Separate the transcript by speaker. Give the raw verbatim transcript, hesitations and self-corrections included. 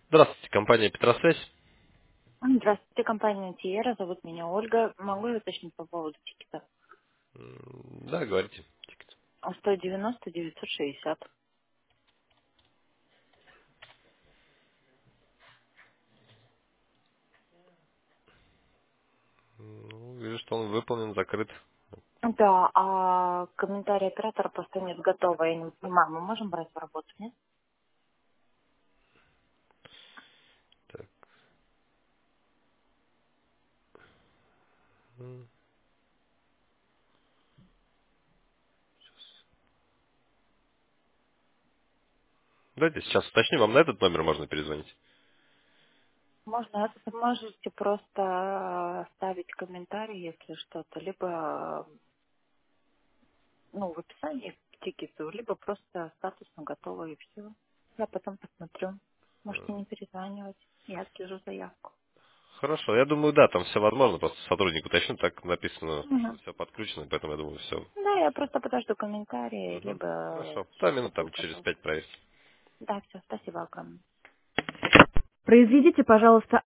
Speaker 1: Здравствуйте, компания Петросвязь.
Speaker 2: Здравствуйте, компания Тиера. Зовут меня Ольга. Могу я уточнить по поводу тикета?
Speaker 1: М, Да, говорите. Тикет.
Speaker 2: сто девяносто девятьсот шестьдесят.
Speaker 1: Ну, вижу, что он выполнен, закрыт.
Speaker 2: Да, а комментарий оператора просто нет готово. Я не понимаю, мы можем брать в работу, нет?
Speaker 1: Так. м, Давайте сейчас уточним, вам на этот номер можно перезвонить.
Speaker 2: Можно, это вы можете просто ставить комментарий, если что-то, либо ну, в описании к тикету, либо просто статусно готово и все. Я потом посмотрю. Можете не перезванивать. Я отслежу заявку.
Speaker 1: Хорошо, я думаю, да, там все возможно, просто сотрудник уточнит, так написано, что
Speaker 2: Мгм.
Speaker 1: все подключено, поэтому я думаю, все.
Speaker 2: Да, я просто подожду комментарии, либо
Speaker 1: Хорошо. Да, минут
Speaker 2: все
Speaker 1: там
Speaker 2: будет
Speaker 1: через
Speaker 2: готово.
Speaker 1: пять проверьте.
Speaker 2: Да, все, спасибо огромное.
Speaker 1: Произведите, пожалуйста,